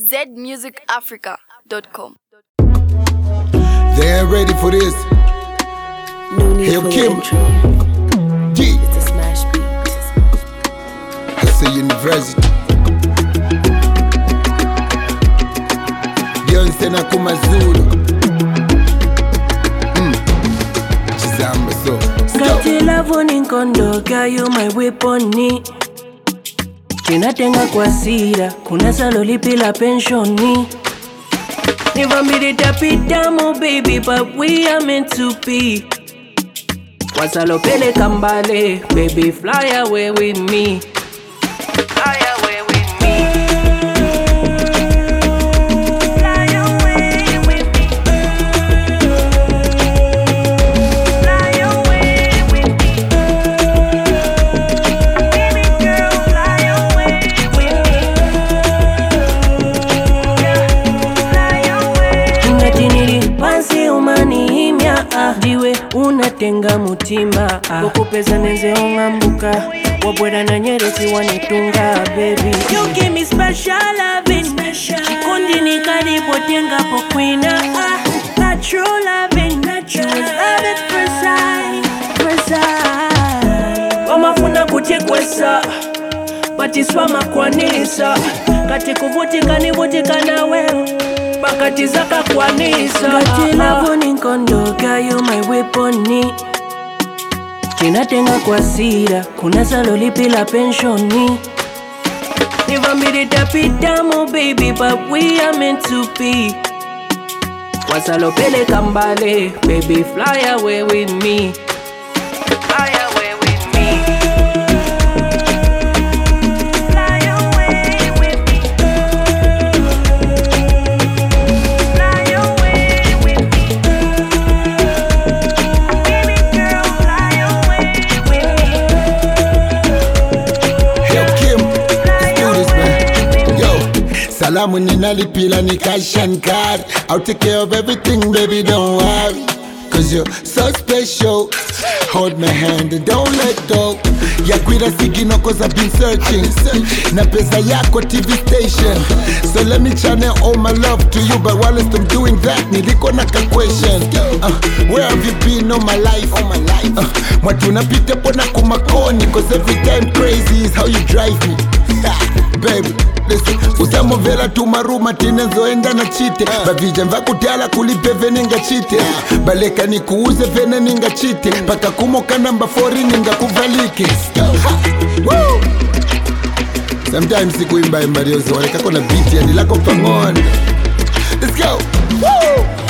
zmusicafrica.com. They ain't ready for this. No need Hey, for Kim. intro. G. It's a smash beat. It's a university. Beyonce na kumazulu. Chizamba so. Kati love ninkondo, girl you my weapon ni. Kinatenga kwa sira, kuna salolipila pensioni. Nivambiri tapita mo baby, but we are meant to be. Wasalopele kambale, baby fly away with me. Fly away with me. Fly away with me. Fly away with me. Baby girl, fly away with me. Yeah, fly away. Unatiniri pansi umanihimya diwe unatenga mutima ukupeza neze ongambuka wabwera na nyerezi wanitunga baby. You give me special loving, chikundi nikalipotenga pokwina that true loving, love it precise. Wamafuna kutikwesa batiswa makwanisa kati kuvutika nivutika na wewe bakati zaka kwanisa. Kati love ninkondo, girl you my weapon ni. Kinatenga kwa sira, kuna salolipila pensioni. Nivambiri tapita mo baby, but we are meant to be. Wasalopele kambale, baby fly away with me. Fly away with me. Fly away with me. Fly away with me. Baby girl, fly away with me. Hey, Kim. Let's do this, man. Yo. Salamu ninalipila ni cash and card. I'll take care of everything, baby, don't worry. Cause you're so special. Hold my hand and don't let go. Yakwira sigino cause I've been searching. Na pesa yako TV station. So let me channel all my love to you. But whilst I'm doing that, niliko na ka question. Where have you been all my life? Mwatuna pita pona kumakoni. Cause every time crazy is how you drive me. Baby, listen. Usamovela tumaruma tinezoenda na chite. Bavija mvakutala kulipe venenga chite. Baleka ni kuuze vene ninga chite. Paka kumoka namba 4 ninga kuvalike. Woo! Sometimes sikuimba imba riozo. Waleka kona beat ya nilako pangona. Let's go! Woo!